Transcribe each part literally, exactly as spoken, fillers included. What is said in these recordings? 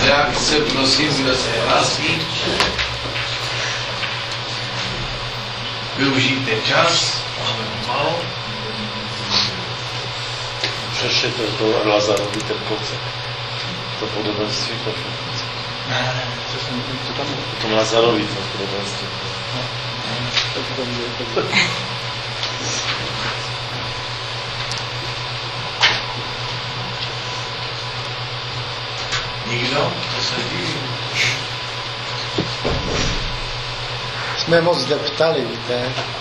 reakce, prosím, kdo se hlásí. Využijte čas, máme málo. Přeštěte to Lazarovi ten kousek. To podobenství. Ne, ne, to jsem, to tam je. To tom Lazarovi to podobenství. No, to tam je, to je. Nikdo? To se díví. Jsme moc deptali, víte?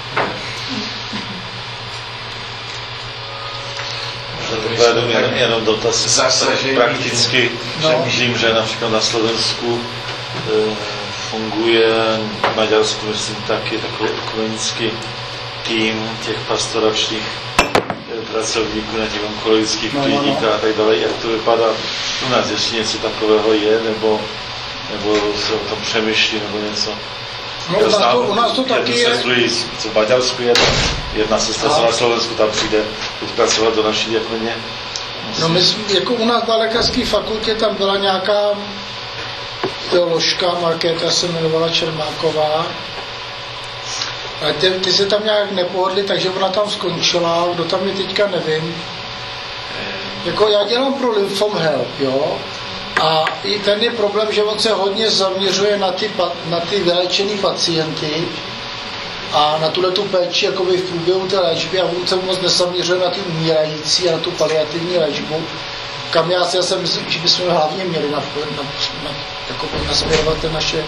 To je jenom, jenom dotaz. Zasažení. Prakticky No. přemýšlím, že například na Slovensku e, funguje, v Maďarsku myslím taky takový ekumenický tým těch pastoračních e, pracovníků na těch onkologických no, klinikách no, no. a tak dále. Jak to vypadá u nás, jestli něco takového je, nebo, nebo se o tom přemýšlí, nebo něco. No, u, nás to, u nás to taky je. Sestruji, co v Maďarsku je, jedna sestra, co na Slovensku tam přijde teď pracovat do naší diakonie. No my, jako u nás na lékařské fakultě tam byla nějaká teoložka, Markéta se jmenovala Čermáková. Ale ty, ty se tam nějak nepohodli, takže ona tam skončila, kdo tam je teďka, nevím. Jako já dělám pro Lymphom Help, jo. A i ten je problém, že on se hodně zaměřuje na ty, na ty vyléčený pacienty a na tuhle tu péči jakoby v průběhu té léčby a on se moc nezaměřuje na ty umírající a na tu paliativní léčbu, kam já si já myslím, že bychom hlavně měli na, na, na, jakoby nasměrovat ty naše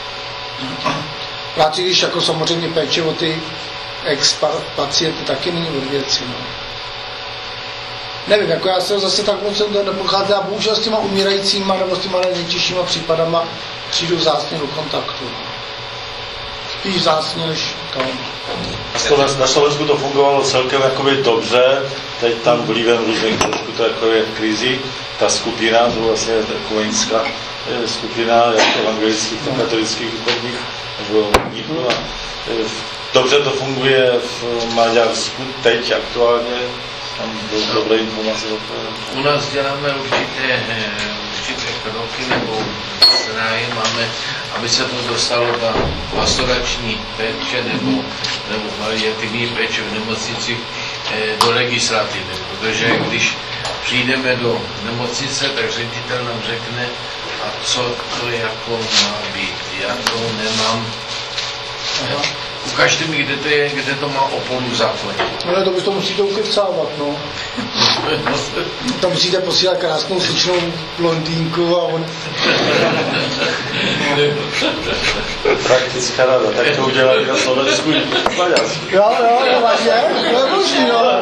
práci, když jako samozřejmě péče o ty ex-pacienty taky není od věci. No. Nevím, jako já se zase tak moc nepocházím a bohužel s těma umírajícíma nebo s těma nejtěžšíma případama přijdu vzácně do kontaktu. Spíš vzácně než tam. Na Slovensku to fungovalo celkem jakoby dobře, teď tam vlivem různých trošku to jako je v krizi, ta skupina, to vlastně ekumenická skupina jak evangelických, tak katolických duchovních, nebo mníchů. Dobře to funguje v Maďarsku teď aktuálně. Tam byly dobré informace. U nás děláme určité, určité kroky nebo snahy máme, aby se to dostalo ta pastorační péče nebo, nebo paliativní péče v nemocnicích do legislativy. Protože když přijdeme do nemocnice, tak ředitel nám řekne, a co to jako má být. Já to nemám. Aha. Ukažte mi, kde to je, kde to má oporu v zákoně. Ale to bys to musíte ukecávat, no. Tam musíte posílat krásnou sličnou blondýnku a on... Praktická rada, tak to udělali na Slovensku i v Maďarsku. Jo, jo, jo, vážně, to je možný, no.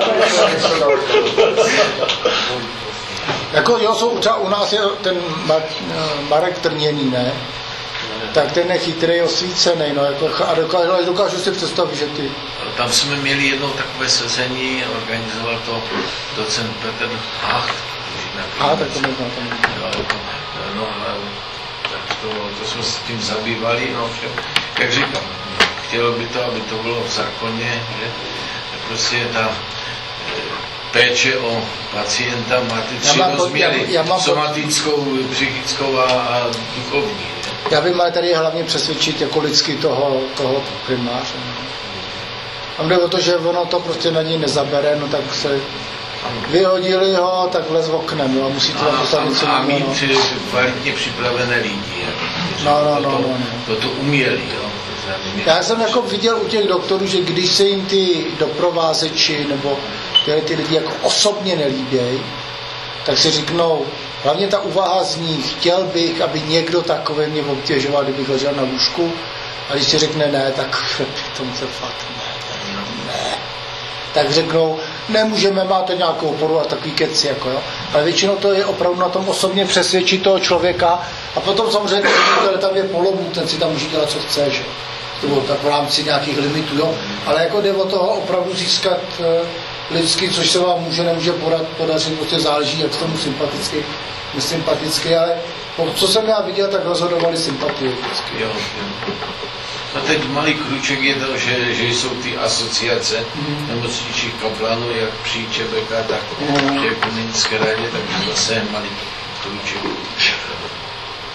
Jako jo, jsou, třeba u nás je ten Marek Trněný, ne? Tak ten je chytrý, osvícený, no, jako, a dokážu, dokážu si představit, že ty... Tam jsme měli jednou takové sezení, organizoval to docent Petr Hach. A, tak to možná tam. No, tak to, to jsme se tím zabývali, no, všem. Jak říkám, chtělo by to, aby to bylo v zákoně, že prostě ta péče o pacienta má ty tři rozměry, somatickou, psychickou a, a duchovní. Já vím, ale tady je hlavně přesvědčit jako lidsky toho, toho primáře. A jde o to, že ono to prostě na něj nezabere, no tak se vyhodili ho, tak vlez v oknem, jo, a musí to tam dostat něco jiného. A mít no. kvalitně připravené lidi, no, no, no, to, no, no. to, to uměli, jo. Já jsem jako viděl u těch doktorů, že když se jim ty doprovázeči nebo tyhle ty lidi jako osobně nelíbějí, tak si řeknou, hlavně ta úvaha zní, chtěl bych, aby někdo takový mě obtěžoval, kdybych ležel na lůžku, a když si řekne ne, tak tomu se fakt ne, ne. Tak řeknou, nemůžeme, máte nějakou oporu a takový keci, jako jo. Ale většinou to je opravdu na tom osobně přesvědčit toho člověka a potom samozřejmě, že tam je polobu, ten si tam může dělat, co chce, že? Nebo tak v rámci nějakých limitů, jo. Ale jako jde o toho opravdu získat lidsky, což se vám může, nemůže podat, podařit, prostě záleží, jak tomu sympatický, nesympatický, ale co jsem já viděl, tak rozhodovali sympatie vždycky. Jo, jo. A teď malý kruček je to, že, že jsou ty asociace mm. nemocničních kaplanů, jak při ČBK, tak mm. při ekumenické radě, tak zase malý kruček.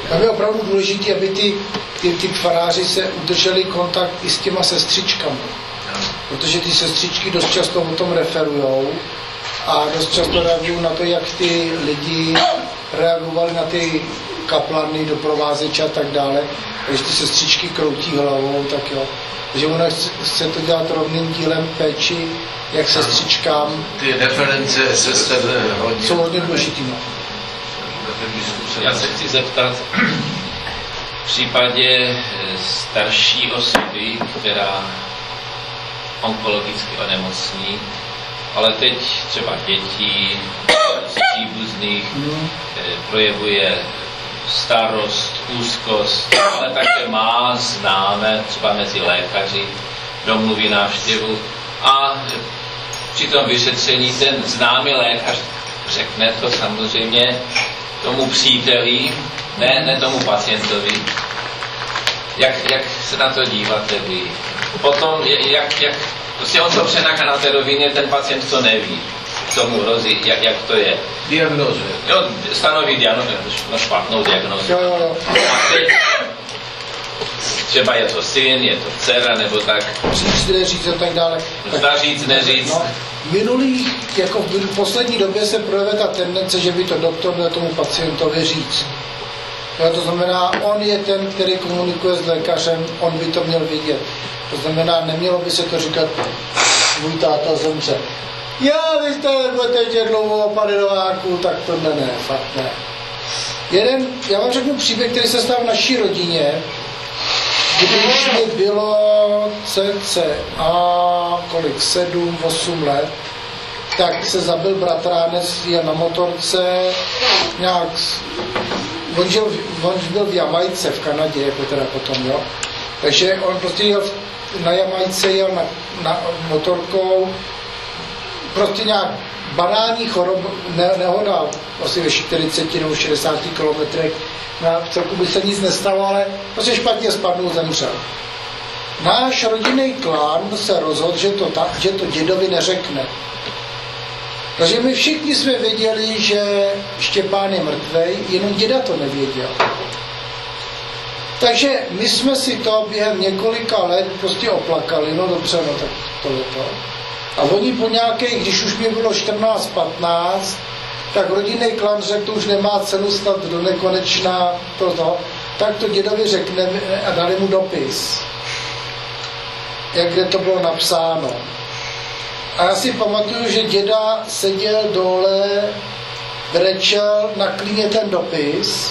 Tam je opravdu důležité, aby ty, ty, ty faráři se udrželi kontakt i s těma sestřičkami. Protože ty sestřičky dost často o tom referujou a dost často reagují na to, jak ty lidi reagovali na ty kaplany, doprovázeče a tak dále. Když ty sestřičky kroutí hlavou, tak jo. Takže ona chce to dělat rovným dílem péči, jak sestřičkám. Ty reference sester hodně. Jsou hodně důležitý. No. Já se chci zeptat, v případě starší osoby, která onkologicky onemocní, ale teď třeba dětí, z příbuzných, hmm. projevuje starost, úzkost, ale také má známé třeba mezi lékaři, domluví návštěvu a při tom vyšetření ten známý lékař řekne to samozřejmě tomu příteli, ne, ne tomu pacientovi. Jak, jak se na to díváte vy? Potom, jak, jak prostě on to přenáká na té rovině, ten pacient to neví, co mu hrozí, jak, jak to je. Diagnózu. Jo, stanoví diagnózu, no špatnou diagnózu. Jo, jo, jo. A teď třeba je to syn, je to dcera, nebo tak. Říct, neříct a tak dále. Zda říct, neříct. No, v minulých, jako v poslední době se projevuje ta tendence, že by to doktor měl tomu pacientovi říct. Jo, to znamená, on je ten, který komunikuje s lékařem, on by to měl vidět. To znamená, nemělo by se to říkat, můj táta zemře. Já, vy jste budete dlouho padelováku, tak tohle ne, fakt ne. Jeden, já vám řeknu příběh, který se stal v naší rodině, když mi bylo cca kolik, sedm, osm let, tak se zabil bratránec, jel na motorce, nějak, on žil, on byl v Jamajce v Kanadě, jako teda potom, jo. Takže on prostě jel na Jamajce, jel na, na motorkou, prostě nějak banální chorob, ne, nehoda, asi ve čtyřiceti nebo šedesáti kilometrech, na celku by se nic nestalo, ale prostě špatně spadnul, zemřel. Náš rodinný klán se rozhodl, že to, ta, že to dědovi neřekne. Takže my všichni jsme věděli, že Štěpán je mrtvej, jenom děda to nevěděl. Takže my jsme si to během několika let prostě oplakali, no dobře, no tak to je to. A oni po nějaké, když už mi bylo čtrnáct patnáct, tak rodinný klan řekl, to už nemá cenu stát do nekonečna toto, tak to dědovi řekneme a dali mu dopis, jak kde to bylo napsáno. A já si pamatuju, že děda seděl dole, brečel na klíně ten dopis.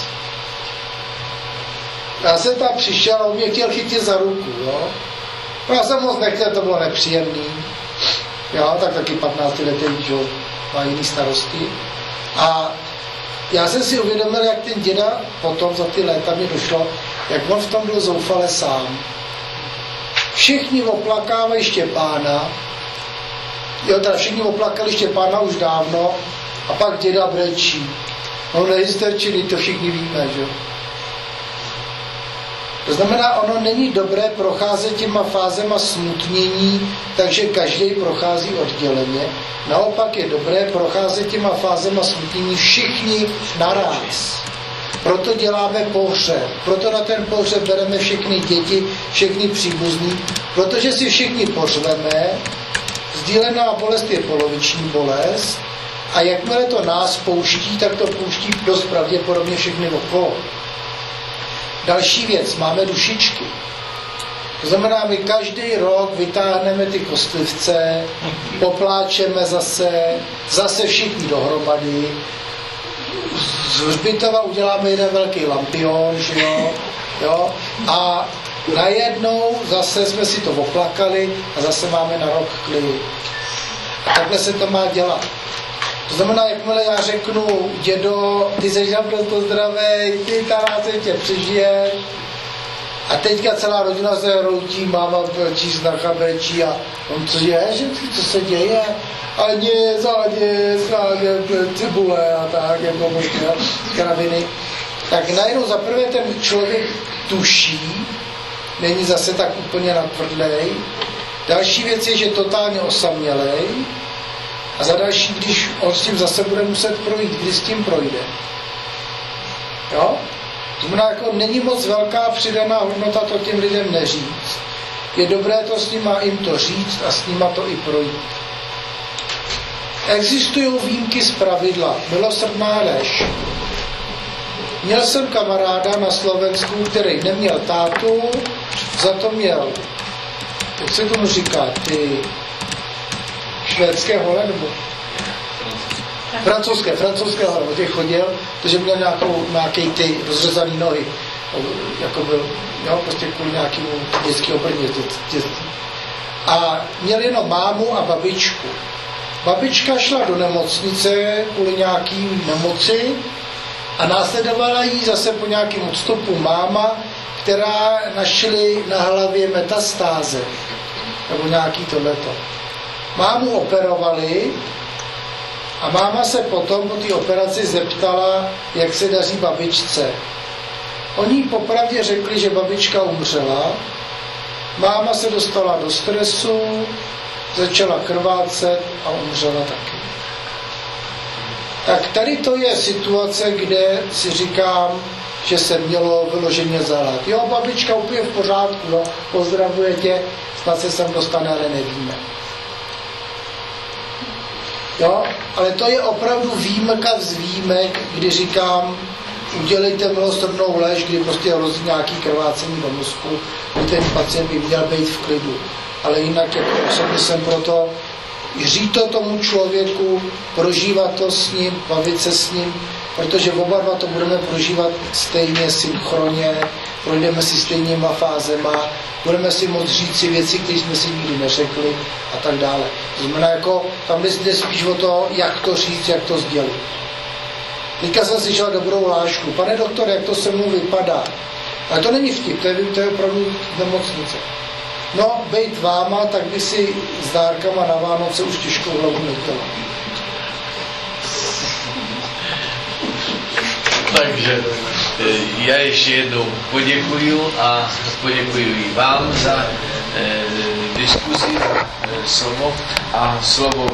Já jsem tam přišel a on mě chtěl chytit za ruku, jo. Já jsem moc nechtěl, to bylo nepříjemný. Jo, tak taky patnáctiletý, že má jiný starosti. A já jsem si uvědomil, jak ten děda potom za ty léta mi došlo, jak on v tom byl zoufale sám. Všichni oplakávají Štěpána, jo, teda všichni oplakali Štěpána už dávno, a pak děda brečí. No nehysterčili, to všichni víme, že? To znamená, ono není dobré procházet těma fázema smutnění, takže každý prochází odděleně. Naopak je dobré procházet těma fázema smutnění všichni naraz. Proto děláme pohřeb, proto na ten pohřeb bereme všechny děti, všechny příbuzní, protože si všichni pořveme, sdílená bolest je poloviční bolest a jakmile to nás pouští, tak to pouští dost pravděpodobně všechny okolo. Další věc, máme dušičky. To znamená, my každý rok vytáhneme ty kostlivce, popláčeme zase, zase všichni dohromady. Z hřbitova uděláme jeden velký lampion, že jo, jo, a najednou zase jsme si to oplakali a zase máme na rok klid. A takhle se to má dělat. To znamená, jakmile já řeknu, dědo, ty jsi naprosto zdravej, ty taláce tě přežije. A teďka celá rodina se routí, máma brečí, znacha brečí a on co je, že co se děje? A nic, a nic, a cibule a tak, jako možná kraviny. Tak najednou zaprvé ten člověk tuší, není zase tak úplně natvrdlej. Další věc je, že totálně osamělej. A za další, když on s tím zase bude muset projít, kdy s tím projde. Jo? Znamená, jako není moc velká přidaná hodnota to těm lidem neříct. Je dobré to s nima jim to říct a s nima to i projít. Existují výjimky z pravidla. Milosrdná lež. Měl jsem kamaráda na Slovensku, který neměl tátu, za to měl, jak se tomu říká, ty švédské hole, nebo francouzské, francouzské hole, o těch chodil, protože měl nějakou, nějaký ty rozřezaný nohy, jako byl, jo, prostě kvůli nějakému dětský obrně. A měl jenom mámu a babičku. Babička šla do nemocnice kvůli nějaký nemoci a následovala jí zase po nějakém odstupu máma, která našli na hlavě metastáze, nebo nějaký tohleto. Mámu operovali a máma se potom po té operaci zeptala, jak se daří babičce. Oni popravdě řekli, že babička umřela, máma se dostala do stresu, začala krvácet a umřela taky. Tak tady to je situace, kde si říkám, že se mělo vyloženě zahrát. Jo, babička úplně v pořádku, no, pozdravuje tě, snad se sem dostane, ale nevíme. Jo, ale to je opravdu výjimka z výjimek, kdy říkám, udělejte milosrdnou lež, kdy prostě hrozí nějaký krvácení do mozku, kdy ten pacient by měl být v klidu. Ale jinak jako osobně jsem proto říct to tomu člověku, prožívat to s ním, bavit se s ním, protože oba dva to budeme prožívat stejně synchronně, projdeme si stejnýma fázema, budeme si moct říct si věci, které jsme si nikdy neřekli a tak dále. To znamená, jako, tam jde spíš o to, jak to říct, jak to sdělit. Teďka jsem slyšel dobrou lášku. Pane doktor, jak to se mnou vypadá? Ale to není vtip, to je, to je opravdu nemocnice. No, bejt váma, tak by si s dárkama na Vánoce už těžkou hlavu nedělal. Takže já ještě jednou poděkuju a poděkuju i vám za eh, diskuzi, za eh, slovo a slovo